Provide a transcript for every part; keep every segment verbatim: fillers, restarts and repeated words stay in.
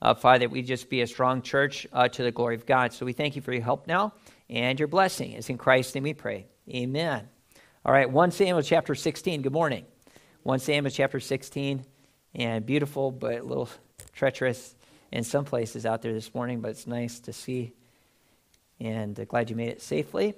uh, Father, that we just be a strong church uh, to the glory of God. So we thank you for your help now and your blessing. It's in Christ's name we pray. Amen. All right, First Samuel chapter sixteen. Good morning. First Samuel chapter sixteen, and beautiful but a little treacherous in some places out there this morning, but it's nice to see, and uh, glad you made it safely.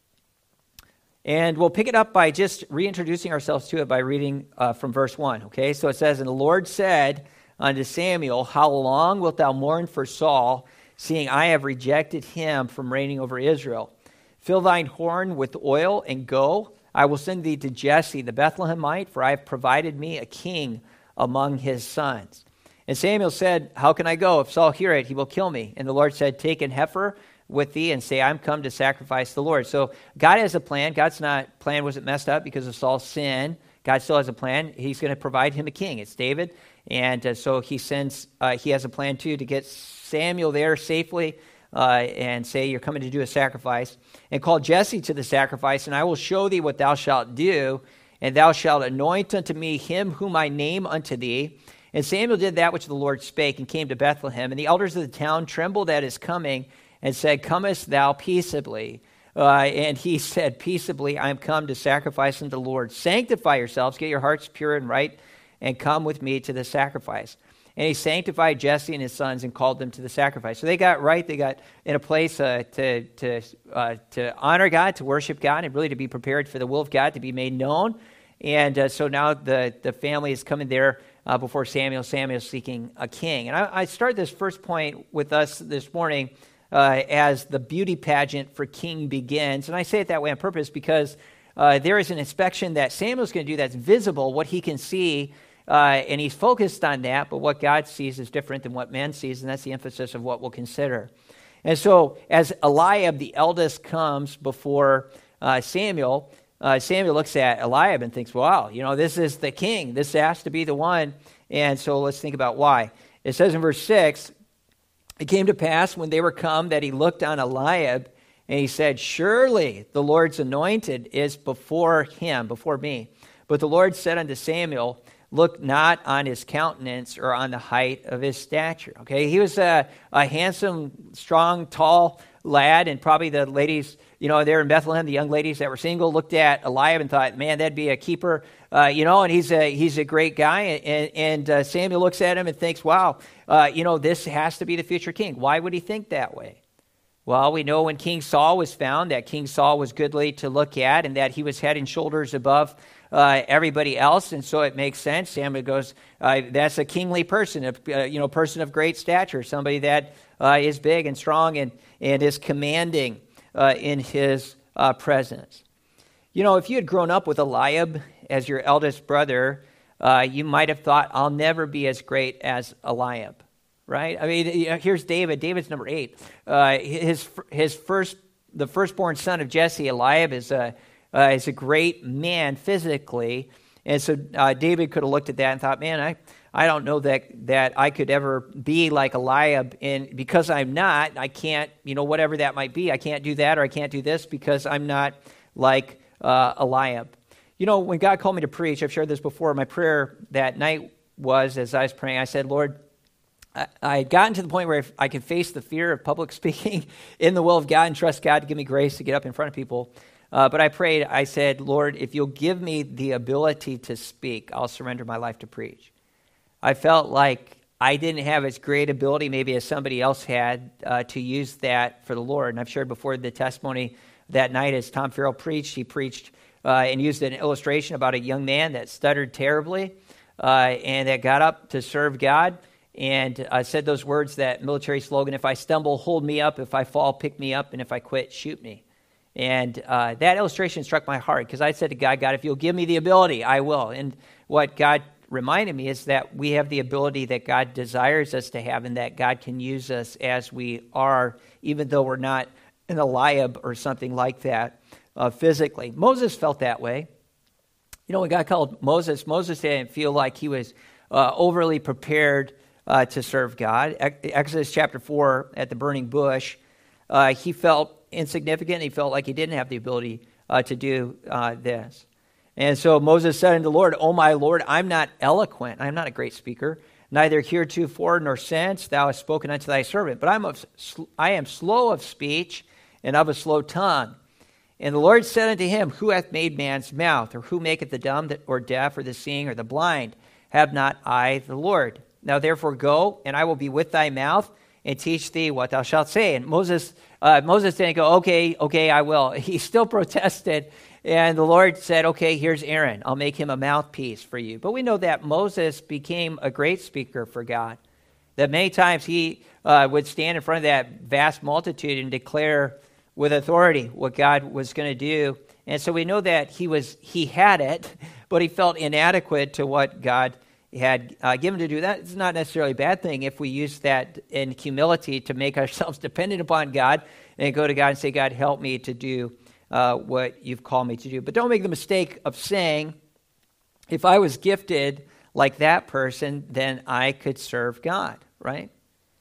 And we'll pick it up by just reintroducing ourselves to it by reading uh, from verse one, okay? So it says, "And the Lord said unto Samuel, How long wilt thou mourn for Saul, seeing I have rejected him from reigning over Israel? Fill thine horn with oil and go. I will send thee to Jesse the Bethlehemite, for I have provided me a king among his sons. And Samuel said, How can I go? If Saul hear it, he will kill me. And the Lord said, Take an heifer with thee and say, I'm come to sacrifice the Lord." So God has a plan. God's not plan wasn't messed up because of Saul's sin. God still has a plan. He's going to provide him a king. It's David. And uh, so he sends, uh, he has a plan too to get Samuel there safely uh, and say, You're coming to do a sacrifice. And call Jesse to the sacrifice, and I will show thee what thou shalt do. And thou shalt anoint unto me him whom I name unto thee. And Samuel did that which the Lord spake, and came to Bethlehem. And the elders of the town trembled at his coming, and said, Comest thou peaceably? Uh, and he said, Peaceably I am come to sacrifice unto the Lord. Sanctify yourselves, get your hearts pure and right, and come with me to the sacrifice. And he sanctified Jesse and his sons and called them to the sacrifice. So they got right. They got in a place uh, to to uh, to honor God, to worship God, and really to be prepared for the will of God to be made known. And uh, so now the, the family is coming there uh, before Samuel. Samuel seeking a king. And I, I start this first point with us this morning uh, as the beauty pageant for king begins. And I say it that way on purpose because uh, there is an inspection that Samuel's going to do that's visible, what he can see. Uh, and he's focused on that, but what God sees is different than what man sees, and that's the emphasis of what we'll consider. And so as Eliab, the eldest, comes before uh, Samuel, uh, Samuel looks at Eliab and thinks, wow, you know, this is the king. This has to be the one. And so let's think about why. It says in verse six, It came to pass when they were come that he looked on Eliab, and he said, Surely the Lord's anointed is before him, before me. But the Lord said unto Samuel, Look not on his countenance or on the height of his stature. Okay, he was a, a handsome, strong, tall lad, and probably the ladies, you know, there in Bethlehem, the young ladies that were single looked at Eliab and thought, man, that'd be a keeper, uh, you know, and he's a he's a great guy. And, and uh, Samuel looks at him and thinks, wow, uh, you know, this has to be the future king. Why would he think that way? Well, we know when King Saul was found that King Saul was goodly to look at and that he was head and shoulders above Uh, everybody else, and so it makes sense. Samuel goes, uh, that's a kingly person, a uh, you know, person of great stature, somebody that uh, is big and strong and, and is commanding uh, in his uh, presence. You know, if you had grown up with Eliab as your eldest brother, uh, you might have thought, I'll never be as great as Eliab, right? I mean, you know, here's David. David's number eight. Uh, his his first, the firstborn son of Jesse, Eliab, is a Uh, is a great man physically, and so uh, David could have looked at that and thought, man, I, I don't know that that I could ever be like Eliab, and because I'm not, I can't, you know, whatever that might be, I can't do that or I can't do this because I'm not like uh, Eliab. You know, when God called me to preach, I've shared this before, my prayer that night was, as I was praying, I said, Lord, I, I had gotten to the point where I could face the fear of public speaking in the will of God and trust God to give me grace to get up in front of people. Uh, but I prayed, I said, Lord, if you'll give me the ability to speak, I'll surrender my life to preach. I felt like I didn't have as great ability maybe as somebody else had uh, to use that for the Lord. And I've shared before the testimony that night as Tom Farrell preached. He preached uh, and used an illustration about a young man that stuttered terribly uh, and that got up to serve God and uh, said those words, that military slogan, if I stumble, hold me up. If I fall, pick me up. And if I quit, shoot me. And uh, that illustration struck my heart because I said to God, God, if you'll give me the ability, I will. And what God reminded me is that we have the ability that God desires us to have and that God can use us as we are, even though we're not an Eliab or something like that uh, physically. Moses felt that way. You know, when God called Moses, Moses didn't feel like he was uh, overly prepared uh, to serve God. Exodus chapter four, at the burning bush, uh, he felt insignificant. He felt like he didn't have the ability uh, to do uh, this. And so Moses said unto the Lord, "Oh my Lord, I'm not eloquent. I'm not a great speaker. Neither heretofore nor since thou hast spoken unto thy servant, but I'm of, I am slow of speech and of a slow tongue. And the Lord said unto him, Who hath made man's mouth? Or who maketh the dumb or deaf or the seeing or the blind? Have not I the Lord? Now therefore go, and I will be with thy mouth, and teach thee what thou shalt say. And Moses uh, Moses didn't go, okay, okay, I will. He still protested, and the Lord said, okay, here's Aaron. I'll make him a mouthpiece for you. But we know that Moses became a great speaker for God, that many times he uh, would stand in front of that vast multitude and declare with authority what God was going to do. And so we know that he was he had it, but he felt inadequate to what God had uh, given to do. That's not necessarily a bad thing if we use that in humility to make ourselves dependent upon God and go to God and say, God, help me to do uh, what you've called me to do. But don't make the mistake of saying, if I was gifted like that person, then I could serve God, right?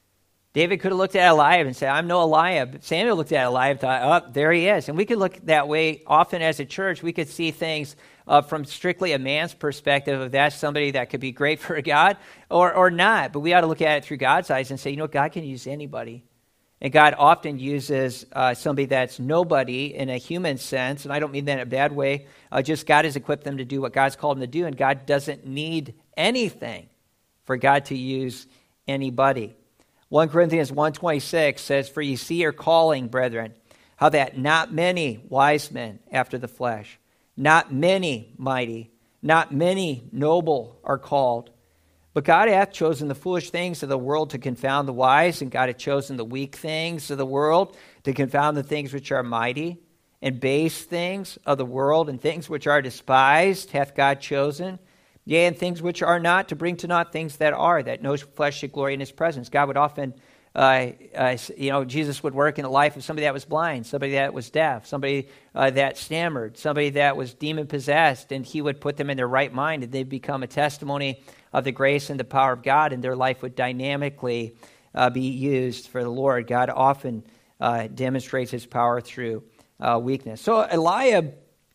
David could have looked at Eliab and said, I'm no Eliab. Samuel looked at Eliab and thought, oh, there he is. And we could look that way often as a church. We could see things uh, from strictly a man's perspective, if that's somebody that could be great for God or, or not. But we ought to look at it through God's eyes and say, you know, God can use anybody. And God often uses uh, somebody that's nobody in a human sense, and I don't mean that in a bad way. Uh, just God has equipped them to do what God's called them to do, and God doesn't need anything for God to use anybody. First Corinthians one twenty-six says, For ye see your calling, brethren, how that not many wise men after the flesh, not many mighty, not many noble are called. But God hath chosen the foolish things of the world to confound the wise, and God hath chosen the weak things of the world to confound the things which are mighty, and base things of the world, and things which are despised hath God chosen, yea, and things which are not, to bring to naught things that are, that no flesh should glory in his presence. God would often, uh, uh, you know, Jesus would work in the life of somebody that was blind, somebody that was deaf, somebody uh, that stammered, somebody that was demon-possessed, and he would put them in their right mind, and they'd become a testimony of the grace and the power of God, and their life would dynamically uh, be used for the Lord. God often uh, demonstrates his power through uh, weakness. So Eliab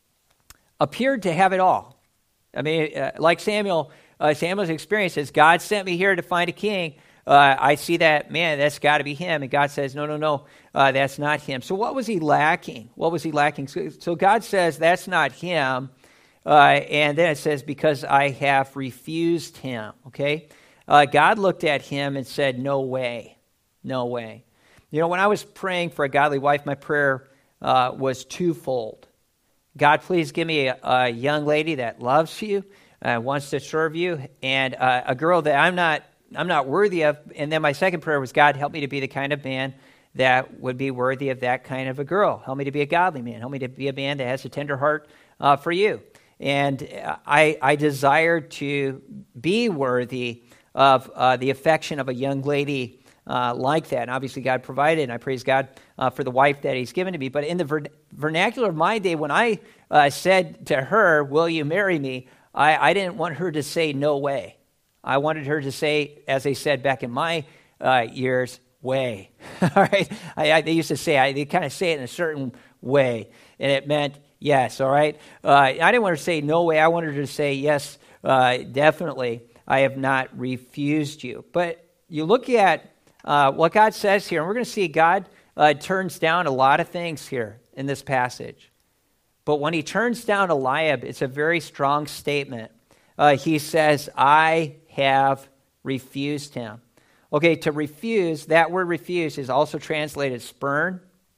appeared to have it all. I mean, uh, like Samuel, uh, Samuel's experience is, God sent me here to find a king. Uh, I see that, man, that's got to be him. And God says, no, no, no, uh, that's not him. So what was he lacking? What was he lacking? So, so God says, that's not him. Uh, and then it says, because I have refused him, okay? Uh, God looked at him and said, no way, no way. You know, when I was praying for a godly wife, my prayer uh, was twofold. God, please give me a, a young lady that loves you, uh, wants to serve you, and uh, a girl that I'm not I'm not worthy of. And then my second prayer was, God, help me to be the kind of man that would be worthy of that kind of a girl. Help me to be a godly man. Help me to be a man that has a tender heart uh, for you. And I, I desired to be worthy of uh, the affection of a young lady uh, like that. And obviously God provided, and I praise God uh, for the wife that he's given to me. But in the ver- vernacular of my day, when I uh, said to her, will you marry me, I, I didn't want her to say no way. I wanted her to say, as they said back in my uh, years, way. All right? I, I, they used to say, I, they kind of say it in a certain way, and it meant yes, all right? Uh, I didn't want her to say no way. I wanted her to say yes, uh, definitely. I have not refused you. But you look at uh, what God says here, and we're going to see God uh, turns down a lot of things here in this passage. But when he turns down Eliab, it's a very strong statement. Uh, he says, I have refused him. Okay, to refuse, that word refuse is also translated spurn,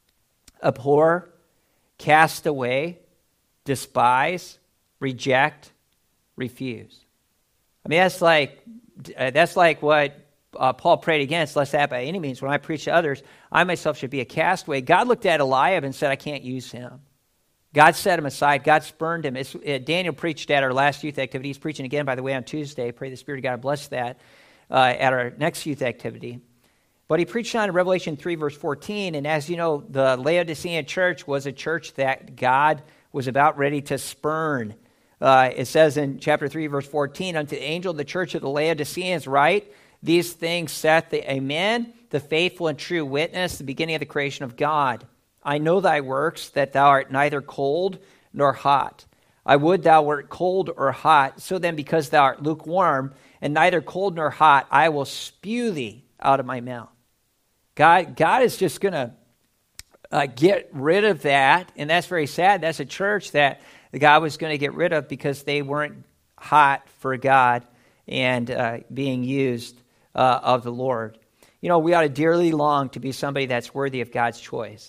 abhor, cast away, despise, reject, refuse. I mean, that's like uh, that's like what uh, Paul prayed against, lest that by any means, when I preach to others, I myself should be a castaway. God looked at Eliab and said, I can't use him. God set him aside. God spurned him. It's, uh, Daniel preached at our last youth activity. He's preaching again, by the way, on Tuesday. Pray the Spirit of God bless that uh, at our next youth activity. But he preached on in Revelation three, verse fourteen, and as you know, the Laodicean church was a church that God was about ready to spurn. Uh, it says in chapter three, verse fourteen, unto the angel of the church of the Laodiceans write, these things saith the Amen, the faithful and true witness, the beginning of the creation of God. I know thy works, that thou art neither cold nor hot. I would thou wert cold or hot. So then, because thou art lukewarm, and neither cold nor hot, I will spew thee out of my mouth. God, God is just going to uh, get rid of that, and that's very sad. That's a church that God was going to get rid of because they weren't hot for God and uh, being used uh, of the Lord. You know, we ought to dearly long to be somebody that's worthy of God's choice.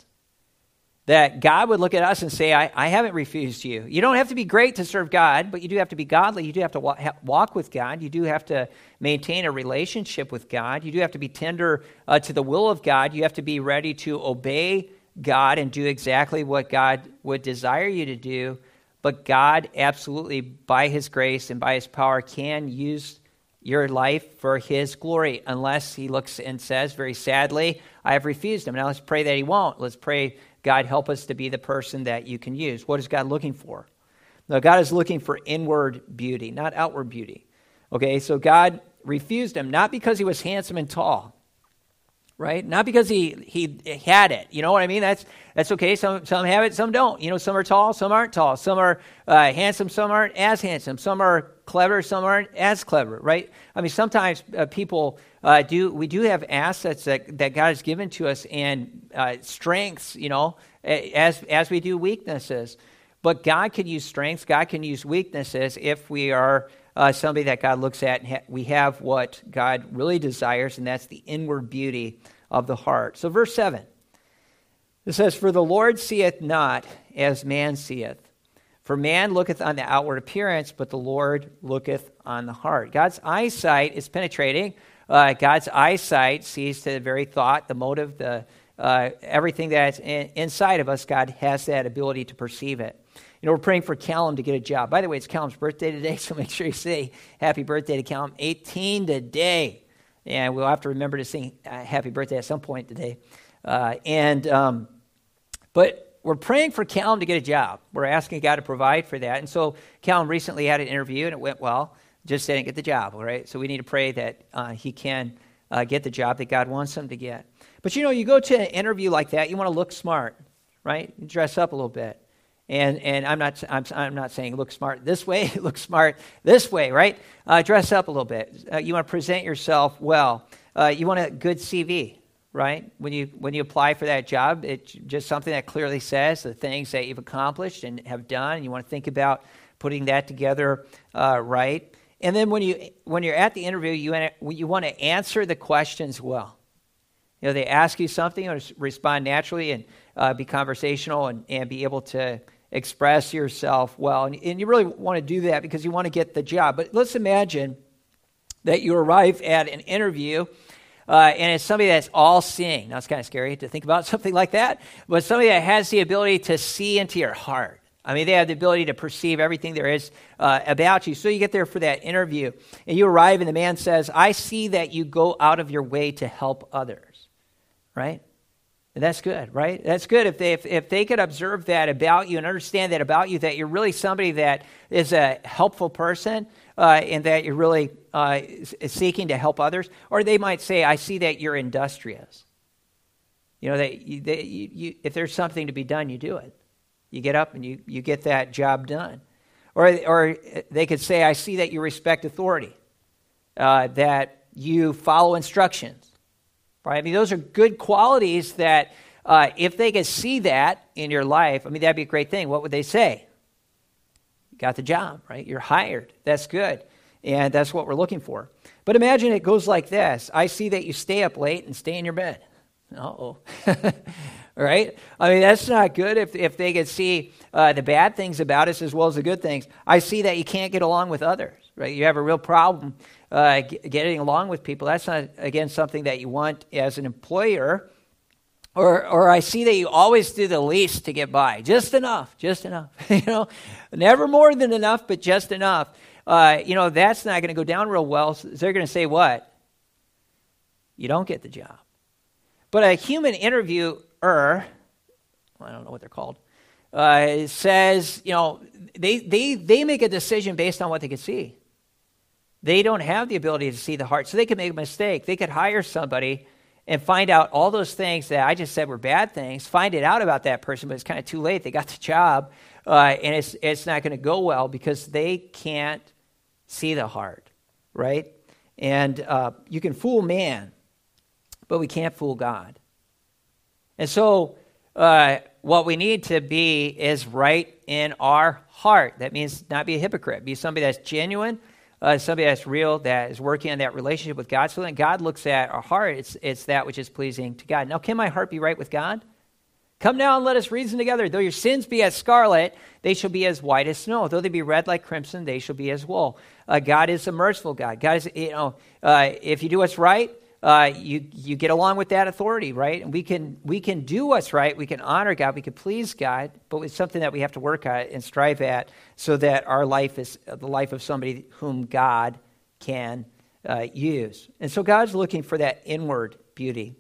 That God would look at us and say, I, I haven't refused you. You don't have to be great to serve God, but you do have to be godly. You do have to walk, walk with God. You do have to maintain a relationship with God. You do have to be tender uh, to the will of God. You have to be ready to obey God and do exactly what God would desire you to do. But God absolutely, by his grace and by his power, can use your life for his glory, unless he looks and says, very sadly, I have refused him. Now let's pray that he won't. Let's pray, God, help us to be the person that you can use. What is God looking for? Now, God is looking for inward beauty, not outward beauty. Okay, so God refused him, not because he was handsome and tall, right? Not because he he had it. You know what I mean? That's that's okay. Some some have it, some don't. You know, some are tall, some aren't tall. Some are uh, handsome, some aren't as handsome. Some are clever, some aren't as clever, right? I mean, sometimes uh, people uh, do, we do have assets that, that God has given to us and uh, strengths, you know, as as we do weaknesses. But God can use strengths, God can use weaknesses if we are uh, somebody that God looks at and ha- we have what God really desires, and that's the inward beauty of the heart. So verse seven, it says, For the Lord seeth not as man seeth. For man looketh on the outward appearance, but the Lord looketh on the heart. God's eyesight is penetrating. Uh, God's eyesight sees to the very thought, the motive, the uh, everything that's in, inside of us. God has that ability to perceive it. You know, we're praying for Callum to get a job. By the way, it's Callum's birthday today, so make sure you say happy birthday to Callum. eighteen today. And we'll have to remember to sing uh, happy birthday at some point today. Uh, and um, But... We're praying for Callum to get a job. We're asking God to provide for that. And so Callum recently had an interview, and it went well. Just didn't get the job, all right? So we need to pray that uh, he can uh, get the job that God wants him to get. But, you know, you go to an interview like that, you want to look smart, right? You dress up a little bit. And and I'm not I'm, I'm not saying look smart this way, look smart this way, right? Uh, dress up a little bit. Uh, you want to present yourself well. Uh, you want a good C V. Right? When you when you apply for that job, it's just something that clearly says the things that you've accomplished and have done, and you want to think about putting that together uh, right. And then when you when you're at the interview, you want to, you want to answer the questions well. You know, they ask you something, you want to respond naturally and uh, be conversational and, and be able to express yourself well. And, and you really want to do that because you want to get the job. But let's imagine that you arrive at an interview. Uh, and it's somebody that's all-seeing. Now, it's kind of scary to think about something like that, but somebody that has the ability to see into your heart. I mean, they have the ability to perceive everything there is uh, about you. So you get there for that interview, and you arrive, and the man says, I see that you go out of your way to help others, right? And that's good, right? That's good if they if, if they could observe that about you and understand that about you, that you're really somebody that is a helpful person, uh, and that you're really uh, seeking to help others. Or they might say, I see that you're industrious. You know, that, you, that you, you, if there's something to be done, you do it. You get up and you, you get that job done. Or, or they could say, I see that you respect authority, uh, that you follow instructions. Right? I mean, those are good qualities that uh, if they could see that in your life, I mean, that'd be a great thing. What would they say? You got the job, right? You're hired. That's good. And that's what we're looking for. But imagine it goes like this. I see that you stay up late and stay in your bed. Uh-oh. Right? I mean, that's not good if, if they could see uh, the bad things about us as well as the good things. I see that you can't get along with others, right? You have a real problem uh, getting along with people. That's not, again, something that you want as an employer. Or or I see that you always do the least to get by. Just enough, just enough. You know, never more than enough, but just enough. Uh, you know, that's not going to go down real well. So they're going to say what? You don't get the job. But a human interviewer, I don't know what they're called, uh, says, you know, they, they, they make a decision based on what they can see. They don't have the ability to see the heart, so they could make a mistake. They could hire somebody and find out all those things that I just said were bad things, find it out about that person, but it's kind of too late. They got the job, uh, and it's it's not going to go well because they can't see the heart, right? And uh, you can fool man, but we can't fool God. And so uh, what we need to be is right in our heart. That means not be a hypocrite. Be somebody that's genuine, uh, somebody that's real, that is working on that relationship with God. So when God looks at our heart, it's it's that which is pleasing to God. Now, can my heart be right with God? Come now and let us reason together. Though your sins be as scarlet, they shall be as white as snow. Though they be red like crimson, they shall be as wool. Uh, God is a merciful God. God is, you know, uh, if you do what's right, uh, you you get along with that authority, right? And we can we can do what's right. We can honor God. We can please God. But it's something that we have to work at and strive at, so that our life is the life of somebody whom God can uh, use. And so God's looking for that inward beauty.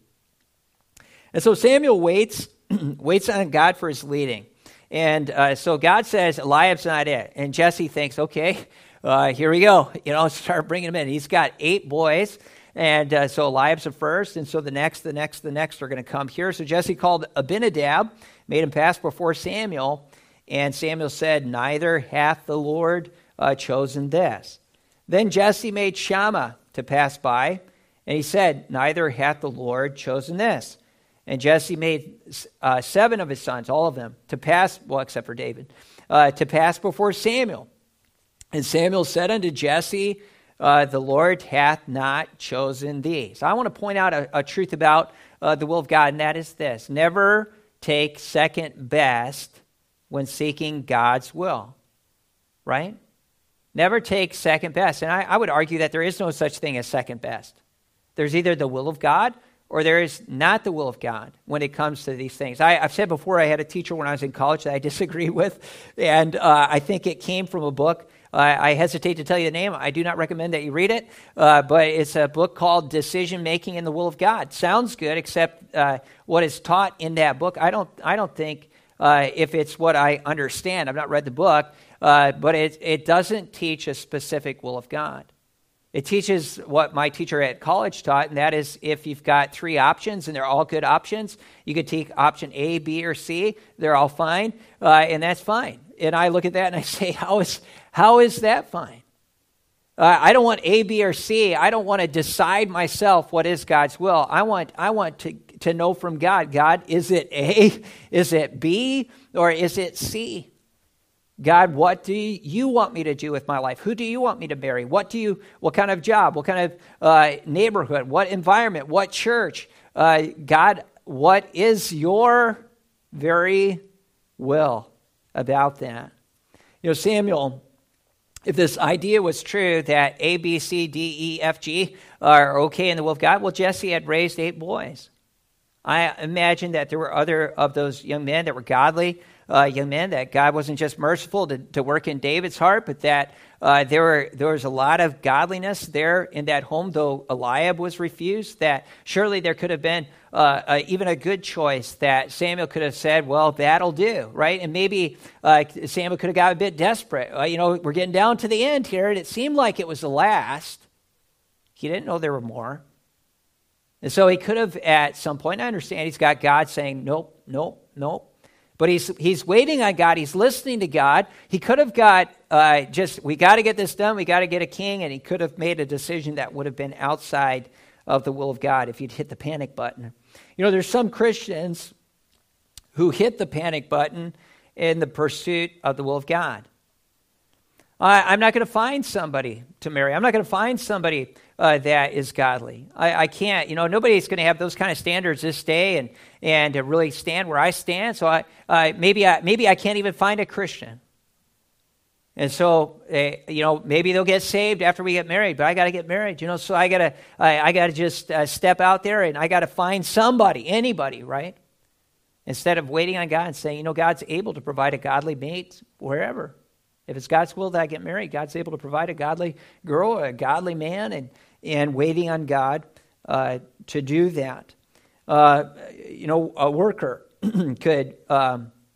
And so Samuel waits. waits on God for his leading. And uh, so God says, Eliab's not it. And Jesse thinks, okay, uh, here we go. You know, start bringing him in. He's got eight boys. And uh, so Eliab's the first. And so the next, the next, the next are going to come here. So Jesse called Abinadab, made him pass before Samuel. And Samuel said, neither hath the Lord uh, chosen this. Then Jesse made Shammah to pass by. And he said, neither hath the Lord chosen this. And Jesse made uh, seven of his sons, all of them, to pass, well, except for David, uh, to pass before Samuel. And Samuel said unto Jesse, uh, the Lord hath not chosen thee. So I want to point out a, a truth about uh, the will of God, and that is this. Never take second best when seeking God's will, right? Never take second best. And I, I would argue that there is no such thing as second best. There's either the will of God or there is not the will of God when it comes to these things. I, I've said before, I had a teacher when I was in college that I disagreed with, and uh, I think it came from a book. Uh, I hesitate to tell you the name. I do not recommend that you read it, uh, but it's a book called Decision Making in the Will of God. Sounds good, except uh, what is taught in that book, I don't I don't think uh, if it's what I understand. I've not read the book, uh, but it, it doesn't teach a specific will of God. It teaches what my teacher at college taught, and that is if you've got three options and they're all good options, you could take option A, B, or C. They're all fine, uh, and that's fine. And I look at that and I say, how is how is that fine? Uh, I don't want A, B, or C. I don't want to decide myself what is God's will. I want I want to, to know from God, God, is it A, is it B, or is it C? God, what do you want me to do with my life? Who do you want me to marry? What do you? What kind of job? What kind of uh, neighborhood? What environment? What church? Uh, God, what is your very will about that? You know, Samuel, if this idea was true that A, B, C, D, E, F, G are okay in the will of God, well, Jesse had raised eight boys. I imagine that there were other of those young men that were godly, Uh, young men, that God wasn't just merciful to, to work in David's heart, but that uh, there were there was a lot of godliness there in that home, though Eliab was refused, that surely there could have been uh, uh, even a good choice that Samuel could have said, well, that'll do, right? And maybe uh, Samuel could have got a bit desperate. Uh, you know, we're getting down to the end here, and it seemed like it was the last. He didn't know there were more. And so he could have at some point, I understand he's got God saying, nope, nope, nope. But he's he's waiting on God. He's listening to God. He could have got uh, just, we got to get this done. We got to get a king. And he could have made a decision that would have been outside of the will of God if he'd hit the panic button. You know, there's some Christians who hit the panic button in the pursuit of the will of God. I, I'm not going to find somebody to marry. I'm not going to find somebody uh, that is godly. I, I can't, you know, nobody's going to have those kind of standards this day and and to really stand where I stand. So I uh, maybe I maybe I can't even find a Christian. And so uh, you know, maybe they'll get saved after we get married, but I got to get married. You know, so I gotta I, I got to just uh, step out there and I got to find somebody, anybody, right? Instead of waiting on God and saying, you know, God's able to provide a godly mate wherever. If it's God's will that I get married, God's able to provide a godly girl or a godly man, and, and waiting on God uh, to do that. Uh, you know, a worker could um,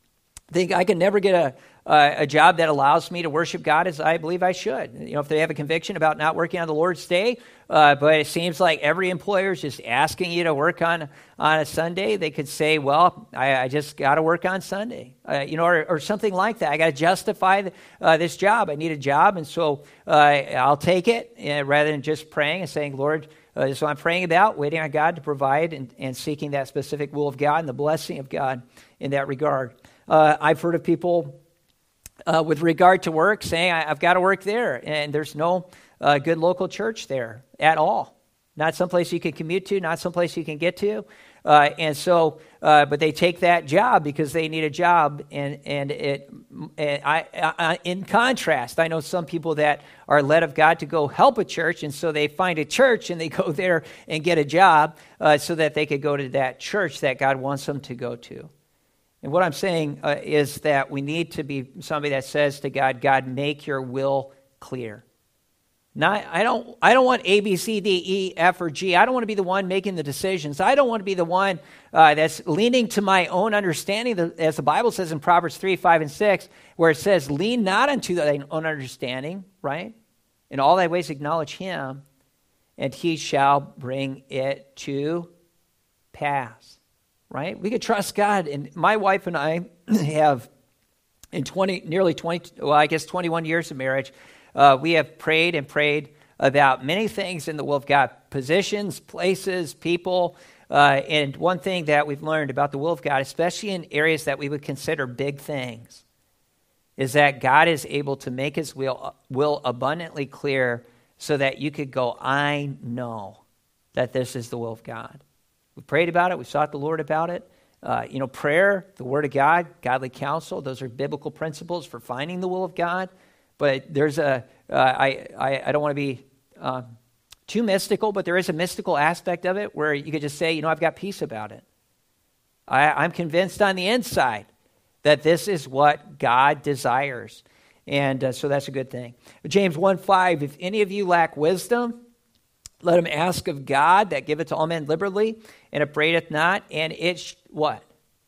think I can never get a uh, a job that allows me to worship God as I believe I should. You know, if they have a conviction about not working on the Lord's Day, uh, but it seems like every employer is just asking you to work on on a Sunday, they could say, well, I, I just got to work on Sunday, uh, you know, or, or something like that. I got to justify the, uh, this job. I need a job, and so uh, I'll take it uh, rather than just praying and saying, Lord, uh, this is what I'm praying about, waiting on God to provide and, and seeking that specific will of God and the blessing of God in that regard. Uh, I've heard of people uh, with regard to work saying, I, I've got to work there, and there's no uh, good local church there at all. Not someplace you can commute to, not someplace you can get to. Uh, and so, uh, but they take that job because they need a job. And, and it, and I, I, in contrast, I know some people that are led of God to go help a church. And so they find a church and they go there and get a job uh, so that they could go to that church that God wants them to go to. And what I'm saying uh, is that we need to be somebody that says to God, God, make your will clear. Not, I don't I don't want A, B, C, D, E, F, or G. I don't want to be the one making the decisions. I don't want to be the one uh, that's leaning to my own understanding, as the Bible says in Proverbs three, five, and six, where it says, lean not unto thine own understanding, right? In all thy ways acknowledge him, and he shall bring it to pass, right? We could trust God. And my wife and I have, in twenty, nearly twenty, well, I guess twenty-one years of marriage, Uh, we have prayed and prayed about many things in the will of God, positions, places, people. Uh, and one thing that we've learned about the will of God, especially in areas that we would consider big things, is that God is able to make his will, will abundantly clear so that you could go, I know that this is the will of God. We prayed about it. We sought the Lord about it. Uh, you know, prayer, the word of God, godly counsel, those are biblical principles for finding the will of God. But there's a, uh, I, I, I don't want to be um, too mystical, but there is a mystical aspect of it where you could just say, you know, I've got peace about it. I, I'm convinced on the inside that this is what God desires. And uh, so that's a good thing. James one five, if any of you lack wisdom, let him ask of God that giveth to all men liberally and upbraideth not, and it, sh- what?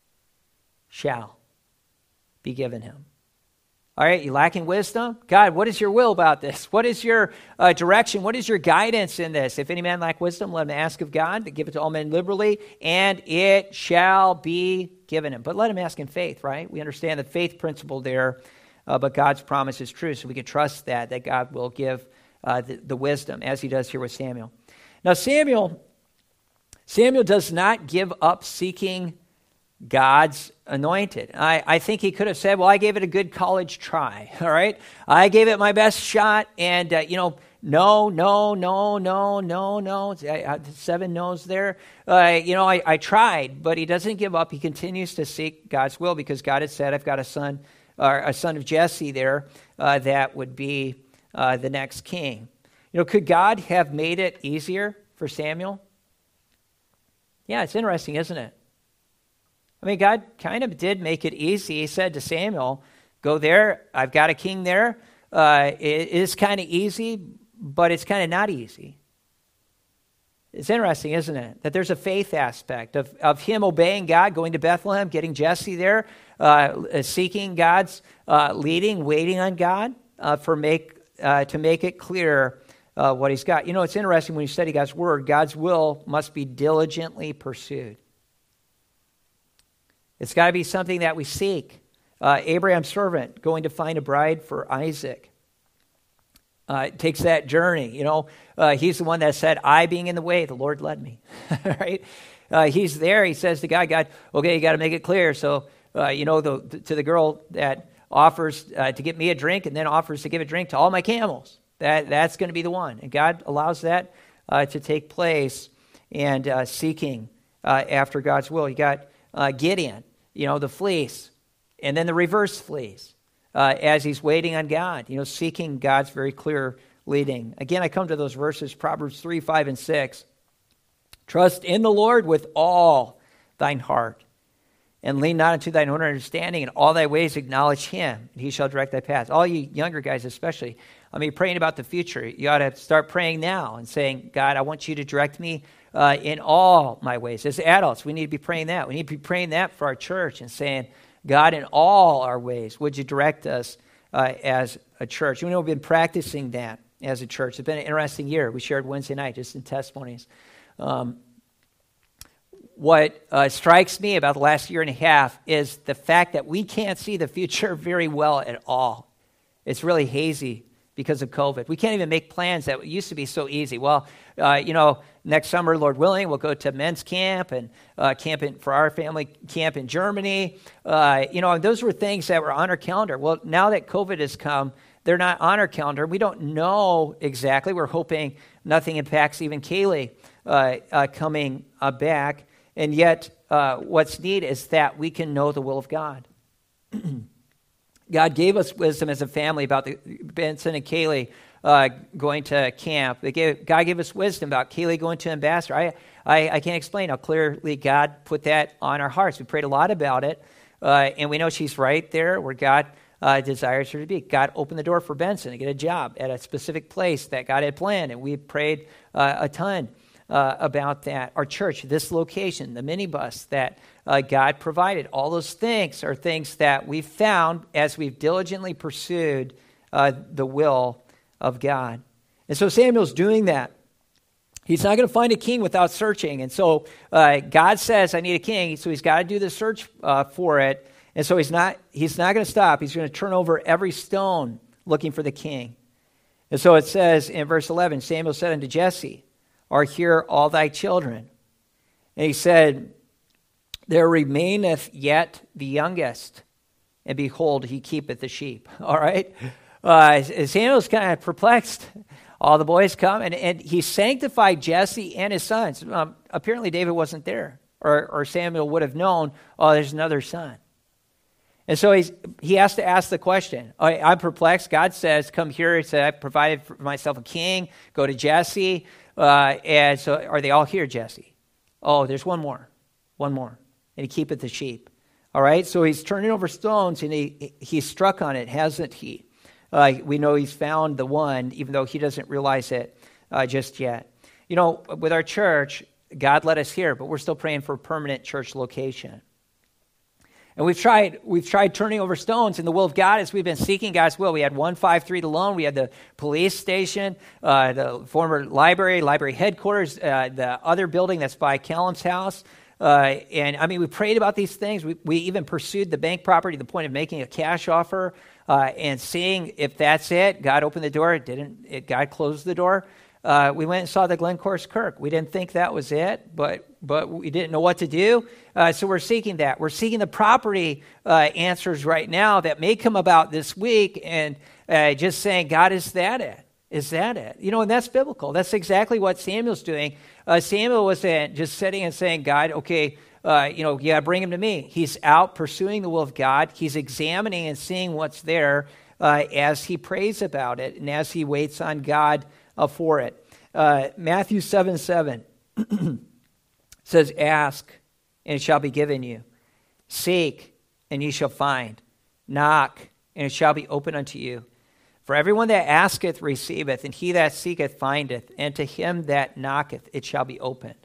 Shall be given him. All right, you lacking wisdom? God, what is your will about this? What is your uh, direction? What is your guidance in this? If any man lack wisdom, let him ask of God to give it to all men liberally, and it shall be given him. But let him ask in faith, right? We understand the faith principle there, uh, but God's promise is true, so we can trust that, that God will give uh, the, the wisdom, as he does here with Samuel. Now, Samuel, Samuel does not give up seeking God's anointed. I, I think he could have said, well, I gave it a good college try, all right? I gave it my best shot, and, uh, you know, no, no, no, no, no, no, seven no's there. Uh, you know, I, I tried, but he doesn't give up. He continues to seek God's will because God had said, I've got a son, or a son of Jesse there uh, that would be uh, the next king. You know, could God have made it easier for Samuel? Yeah, it's interesting, isn't it? I mean, God kind of did make it easy. He said to Samuel, go there. I've got a king there. Uh, it is kind of easy, but it's kind of not easy. It's interesting, isn't it? That there's a faith aspect of, of him obeying God, going to Bethlehem, getting Jesse there, uh, seeking God's uh, leading, waiting on God uh, for make uh, to make it clear uh, what he's got. You know, it's interesting when you study God's word, God's will must be diligently pursued. It's got to be something that we seek. Uh, Abraham's servant going to find a bride for Isaac. Uh, it takes that journey. You know, uh, he's the one that said, I being in the way, the Lord led me. Right? Uh, he's there. He says to God, God, okay, you got to make it clear. So, uh, you know, the, to the girl that offers uh, to get me a drink and then offers to give a drink to all my camels, that that's going to be the one. And God allows that uh, to take place and uh, seeking uh, after God's will. You got uh, Gideon. You know, the fleece, and then the reverse fleece, uh, as he's waiting on God, you know, seeking God's very clear leading. Again, I come to those verses, Proverbs three, five, and six. Trust in the Lord with all thine heart, and lean not unto thine own understanding. In all thy ways acknowledge him, and he shall direct thy path. All you younger guys especially, I mean, praying about the future, you ought to start praying now and saying, God, I want you to direct me Uh, in all my ways. As adults, we need to be praying that. We need to be praying that for our church and saying, God, in all our ways, would you direct us uh, as a church? You know, we've been practicing that as a church. It's been an interesting year. We shared Wednesday night just in testimonies. Um, what uh, strikes me about the last year and a half is the fact that we can't see the future very well at all. It's really hazy because of COVID. We can't even make plans that used to be so easy. Well, uh, you know, next summer, Lord willing, we'll go to men's camp and uh, camp in, for our family camp in Germany. Uh, you know, those were things that were on our calendar. Well, now that COVID has come, they're not on our calendar. We don't know exactly. We're hoping nothing impacts even Kaylee uh, uh, coming uh, back. And yet, uh, what's neat is that we can know the will of God. God gave us wisdom as a family about the, Benson and Kaylee uh, going to camp. They gave, God gave us wisdom about Kaylee going to Ambassador. I, I, I can't explain how clearly God put that on our hearts. We prayed a lot about it, uh, and we know she's right there where God uh, desires her to be. God opened the door for Benson to get a job at a specific place that God had planned, and we prayed uh, a ton uh, about that. Our church, this location, the minibus that Uh, God provided. All those things are things that we've found as we've diligently pursued uh, the will of God. And so Samuel's doing that. He's not going to find a king without searching. And so uh, God says, I need a king. So he's got to do the search uh, for it. And so he's not, he's not going to stop. He's going to turn over every stone looking for the king. And so it says in verse eleven, Samuel said unto Jesse, are here all thy children? And he said, there remaineth yet the youngest, and behold, he keepeth the sheep. All right? Uh, Samuel's kind of perplexed. All the boys come, and, and he sanctified Jesse and his sons. Um, apparently, David wasn't there, or, or Samuel would have known, oh, there's another son. And so he's, he has to ask the question. I, I'm perplexed. God says, come here. He said, I've provided for myself a king. Go to Jesse. Uh, and so are they all here, Jesse? Oh, there's one more. One more. And he keepeth the sheep. All right, so he's turning over stones, and he he's struck on it, hasn't he? Uh, we know he's found the one, even though he doesn't realize it uh, just yet. You know, with our church, God led us here, but we're still praying for a permanent church location. And we've tried we've tried turning over stones in the will of God as we've been seeking God's will. We had one five three to loan. We had the police station, uh, the former library, library headquarters, uh, the other building that's by Callum's house. Uh, and I mean, we prayed about these things. We, we even pursued the bank property to the point of making a cash offer uh, and seeing if that's it. God opened the door. It didn't. It, God closed the door. Uh, we went and saw the Glencorse Kirk. We didn't think that was it, but but we didn't know what to do. Uh, so we're seeking that. We're seeking the property uh, answers right now that may come about this week, and uh, just saying, God, is that it? Is that it? You know, and that's biblical. That's exactly what Samuel's doing. Uh, Samuel wasn't just sitting and saying, God, okay, uh, you know, yeah, bring him to me. He's out pursuing the will of God. He's examining and seeing what's there uh, as he prays about it and as he waits on God uh, for it. Uh, Matthew seven seven says, ask, and it shall be given you. Seek, and ye shall find. Knock, and it shall be opened unto you. For everyone that asketh receiveth, and he that seeketh findeth, and to him that knocketh it shall be opened.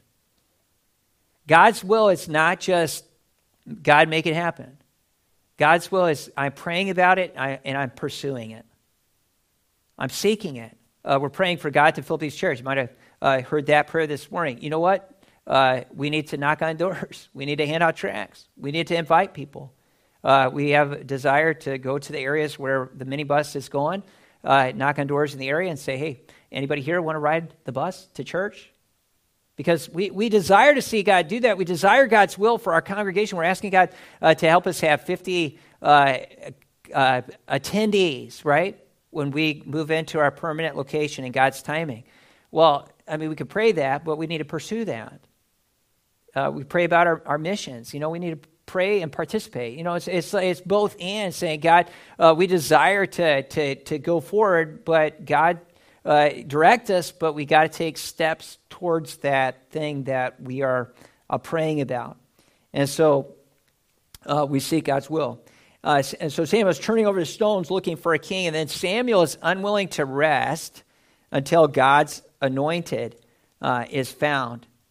God's will is not just, God make it happen. God's will is, I'm praying about it, I, and I'm pursuing it. I'm seeking it. Uh, we're praying for God to fill these churches. You might have uh, heard that prayer this morning. You know what? Uh, we need to knock on doors. We need to hand out tracts. We need to invite people. Uh, we have a desire to go to the areas where the minibus is going, uh, knock on doors in the area and say, hey, anybody here want to ride the bus to church? Because we, we desire to see God do that. We desire God's will for our congregation. We're asking God uh, to help us have fifty uh, uh, attendees, right, when we move into our permanent location in God's timing. Well, I mean, we could pray that, but we need to pursue that. Uh, we pray about our, our missions. You know, we need to pray and participate. You know, it's it's, it's both and, saying, God, uh, we desire to, to, to go forward, but God, uh, direct us, but we got to take steps towards that thing that we are uh, praying about. And so uh, we seek God's will. Uh, and so Samuel is turning over the stones looking for a king, and then Samuel is unwilling to rest until God's anointed uh, is found.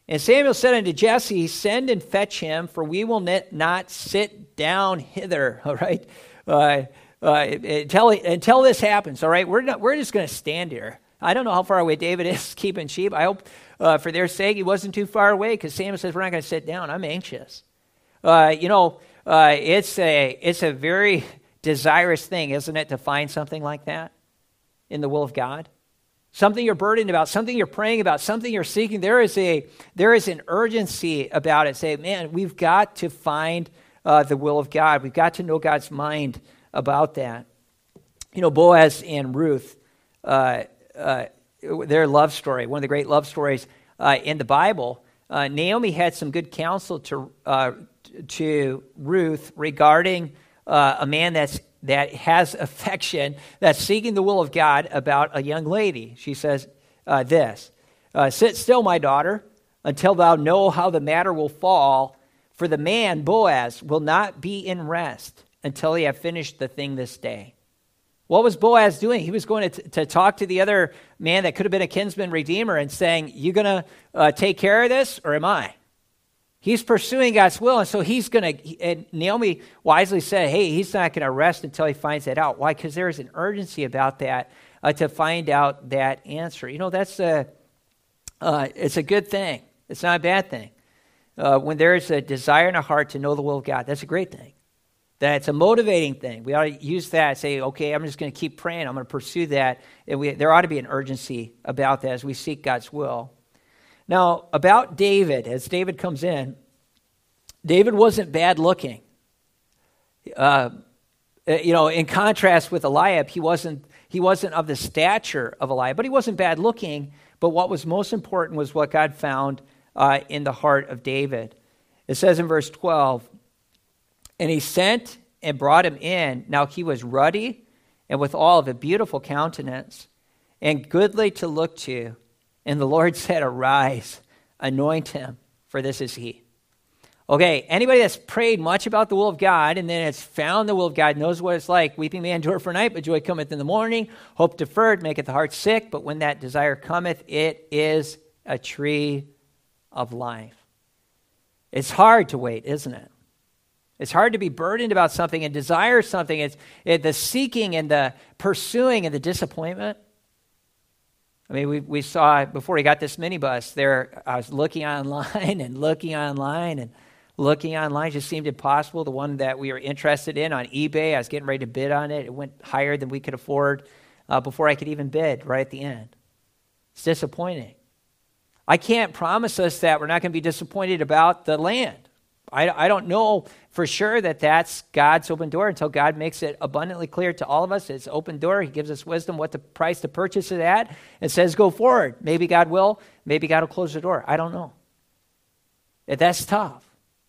And Samuel said unto Jesse, send and fetch him, for we will not sit down hither. All right, uh, uh, until until this happens. All right, we're not. We're just going to stand here. I don't know how far away David is keeping sheep. I hope uh, for their sake he wasn't too far away, because Samuel says we're not going to sit down. I'm anxious. Uh, you know, uh, it's a it's a very desirous thing, isn't it, to find something like that in the will of God? Something you're burdened about, something you're praying about, something you're seeking. There is a there is an urgency about it. Say, man, we've got to find uh, the will of God. We've got to know God's mind about that. You know, Boaz and Ruth, uh, uh, their love story, one of the great love stories uh, in the Bible. Uh, Naomi had some good counsel to uh, to Ruth regarding uh, a man that's that has affection, that's seeking the will of God about a young lady. She says uh, this, uh, sit still, my daughter, until thou know how the matter will fall, for the man, Boaz, will not be in rest until he have finished the thing this day. What was Boaz doing? He was going to, t- to talk to the other man that could have been a kinsman redeemer and saying, you going to uh, take care of this, or am I? He's pursuing God's will, and so he's going to, and Naomi wisely said, hey, he's not going to rest until he finds that out. Why? Because there's an urgency about that uh, to find out that answer. You know, that's a, uh, it's a good thing. It's not a bad thing. Uh, when there's a desire in a heart to know the will of God, that's a great thing. That's a motivating thing. We ought to use that, say, okay, I'm just going to keep praying. I'm going to pursue that. And we, there ought to be an urgency about that as we seek God's will. Now, about David, as David comes in, David wasn't bad looking. Uh, you know, in contrast with Eliab, he wasn't he wasn't of the stature of Eliab, but he wasn't bad looking. But what was most important was what God found uh, in the heart of David. It says in verse twelve, and he sent and brought him in. Now he was ruddy and with all of a beautiful countenance and goodly to look to. And the Lord said, arise, anoint him, for this is he. Okay, anybody that's prayed much about the will of God and then has found the will of God knows what it's like. Weeping may endure for a night, but joy cometh in the morning. Hope deferred maketh the heart sick, but when that desire cometh, it is a tree of life. It's hard to wait, isn't it? It's hard to be burdened about something and desire something. It's it, the seeking and the pursuing and the disappointment. I mean, we we saw before we got this minibus there, I was looking online and looking online and looking online. It just seemed impossible. The one that we were interested in on eBay, I was getting ready to bid on it. It went higher than we could afford uh, before I could even bid right at the end. It's disappointing. I can't promise us that we're not going to be disappointed about the land. I, I don't know for sure that that's God's open door until God makes it abundantly clear to all of us. It's open door. He gives us wisdom what the price to purchase it at and says go forward. Maybe God will. Maybe God will close the door. I don't know. That's tough.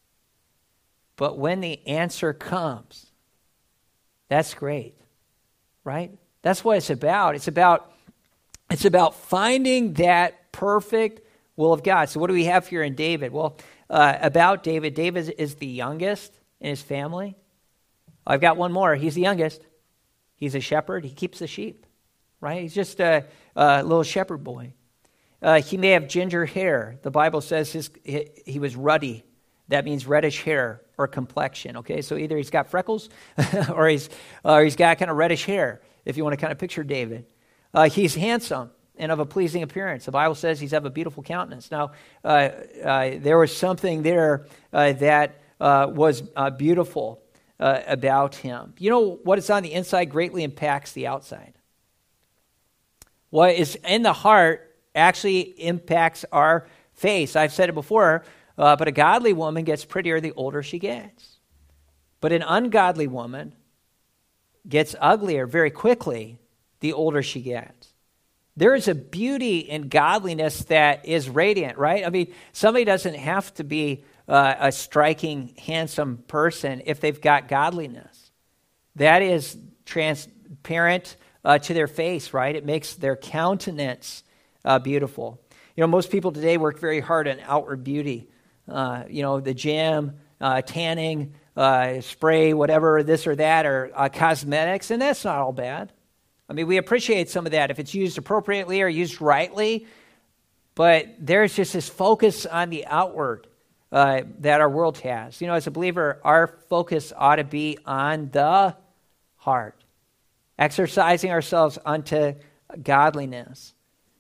But when the answer comes, that's great, right? That's what it's about. It's about it's about finding that perfect will of God. So what do we have here in David? Well, uh, about David, David is the youngest in his family. I've got one more. He's the youngest. He's a shepherd. He keeps the sheep, right? He's just a, a little shepherd boy. Uh, he may have ginger hair. The Bible says his, he, he was ruddy. That means reddish hair or complexion, okay? So either he's got freckles or he's or he's got kind of reddish hair, if you want to kind of picture David. Uh, he's handsome and of a pleasing appearance. The Bible says he's of a beautiful countenance. Now, uh, uh, there was something there uh, that uh, was uh, beautiful uh, about him. You know, what is on the inside greatly impacts the outside. What is in the heart actually impacts our face. I've said it before, uh, but a godly woman gets prettier the older she gets. But an ungodly woman gets uglier very quickly the older she gets. There is a beauty in godliness that is radiant, right? I mean, somebody doesn't have to be uh, a striking, handsome person if they've got godliness. That is transparent uh, to their face, right? It makes their countenance uh, beautiful. You know, most people today work very hard on outward beauty. Uh, you know, the gym, uh, tanning, uh, spray, whatever, this or that, or uh, cosmetics, and that's not all bad. I mean, we appreciate some of that if it's used appropriately or used rightly, but there's just this focus on the outward uh, that our world has. You know, as a believer, our focus ought to be on the heart, exercising ourselves unto godliness.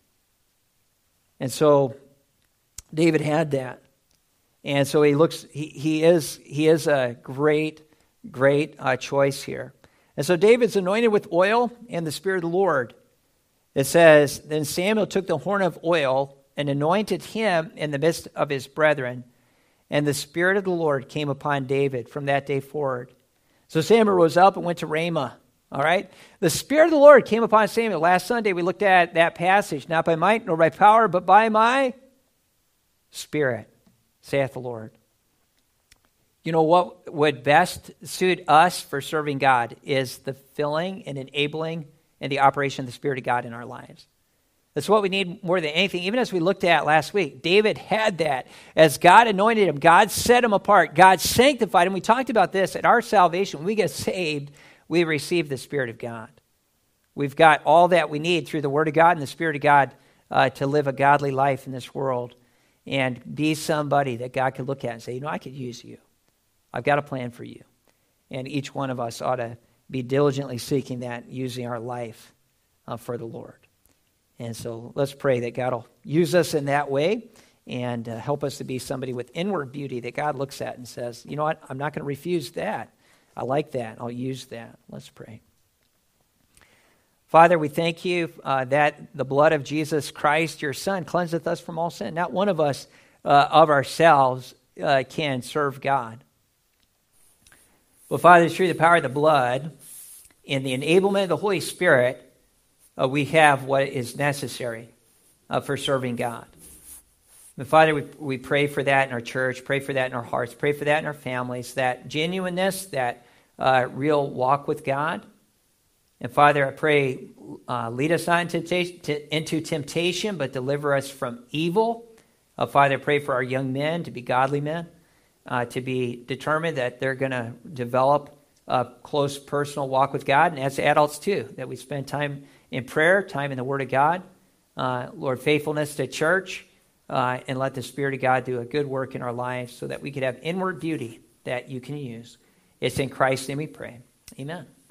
And so David had that. And so he looks, he, he is he is a great, great uh, choice here. And so David's anointed with oil and the Spirit of the Lord. It says, then Samuel took the horn of oil and anointed him in the midst of his brethren. And the Spirit of the Lord came upon David from that day forward. So Samuel rose up and went to Ramah. All right? The Spirit of the Lord came upon Samuel. Last Sunday we looked at that passage. Not by might nor by power, but by my Spirit, saith the Lord. You know what would best suit us for serving God is the filling and enabling and the operation of the Spirit of God in our lives. That's what we need more than anything. Even as we looked at last week, David had that. As God anointed him, God set him apart, God sanctified him. We talked about this at our salvation. When we get saved, we receive the Spirit of God. We've got all that we need through the Word of God and the Spirit of God uh, to live a godly life in this world and be somebody that God could look at and say, you know, I could use you. I've got a plan for you. And each one of us ought to be diligently seeking that, using our life uh, for the Lord. And so let's pray that God will use us in that way and uh, help us to be somebody with inward beauty that God looks at and says, you know what, I'm not going to refuse that. I like that. I'll use that. Let's pray. Father, we thank you uh, that the blood of Jesus Christ, your Son, cleanseth us from all sin. Not one of us uh, of ourselves uh, can serve God. But Father, through the power of the blood and the enablement of the Holy Spirit, uh, we have what is necessary uh, for serving God. And Father, we, we pray for that in our church, pray for that in our hearts, pray for that in our families, that genuineness, that uh, real walk with God. And Father, I pray, uh, lead us not into, to, into temptation, but deliver us from evil. Uh, Father, I pray for our young men to be godly men, uh, to be determined that they're going to develop a close personal walk with God. And as adults too, that we spend time in prayer, time in the Word of God. Uh, Lord, faithfulness to church, uh, and let the Spirit of God do a good work in our lives so that we could have inward beauty that you can use. It's in Christ's name we pray. Amen.